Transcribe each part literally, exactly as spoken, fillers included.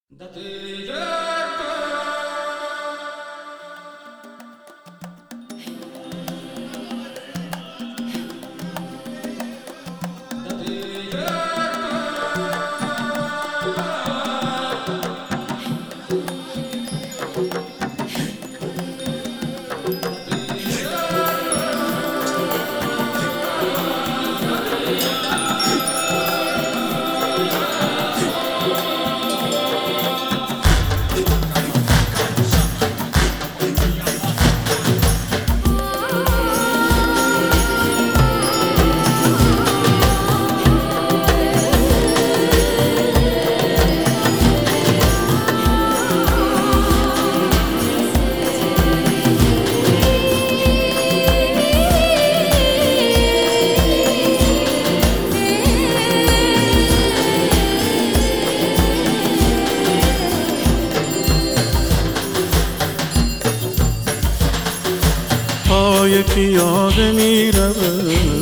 پای پیاده می رود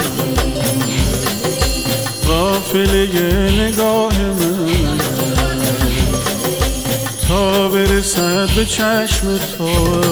قافله نگاه من تا برسد به چشم تو.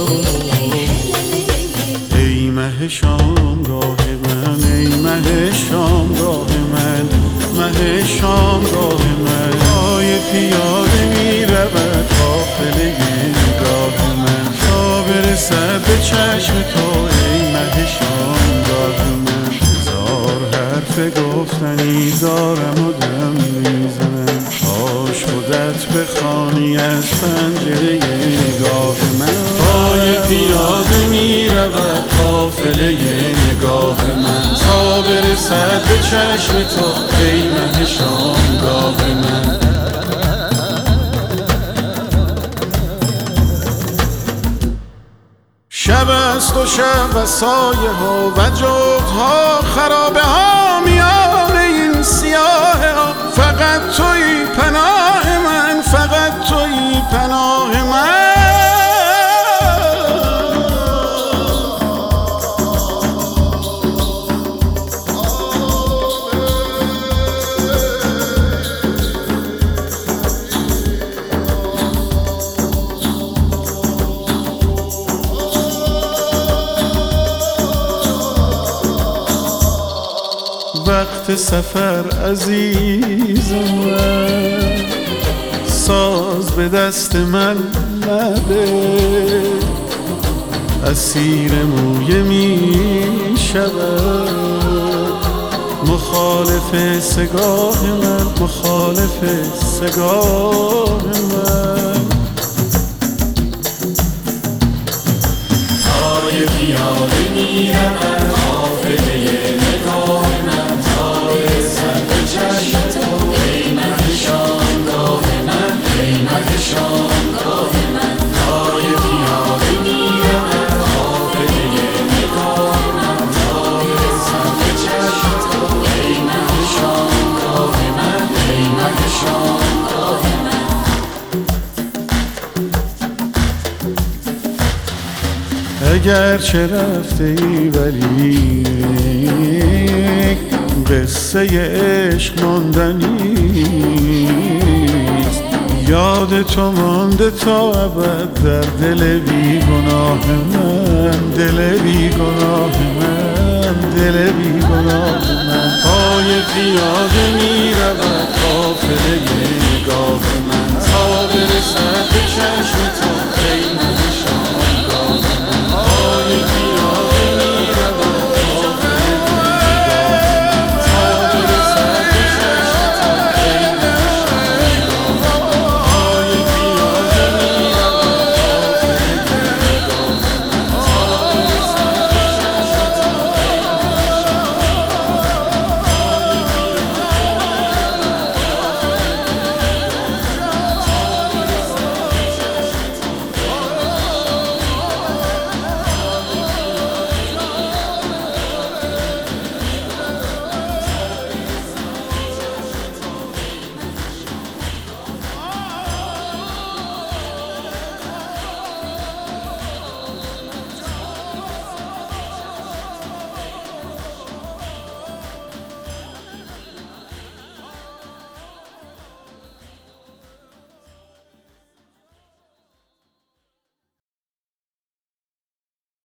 ای مه شامگاه من، ای مه شامگاه من، مه شامگاه من. پای پیاده می رود قافله نگاه من تا برسد به چشم تو. ای مه شامگاه من، هزار حرف گفتنی دارم و دم میزنم. کاش خودت بخوانی از پنجره نگاه من. پای پیاده می رود قافله نگاه من تا برسد به چشم تو. ای مه شامگاه من. شب است و شب و سایه ها و جغدها خرابه ها میان این سیاه ها. فقط تویی پناه من، فقط تویی پناه من. وقت سفر عزیز من، ساز به دست من نده. اسیر مویه می شود مخالف سگاه من، مخالف سگاه من. پای پیاده می رود قافله نگاه من تا برسد به چشم تو. ای مه شامگاه من، ای مه شامگاه من. پای پیاده می رود قافله نگاه من تا برسد به چشم تو. ای مه شامگاه من، ای مه شامگاه من. اگر چه رفته ای ولی قصه عشق ماندنیست. یاد تو مانده تا ابد در دل بیگناه من، دل بیگناه من، دل بیگناه من. پای پیاده می رود قافله نگاه من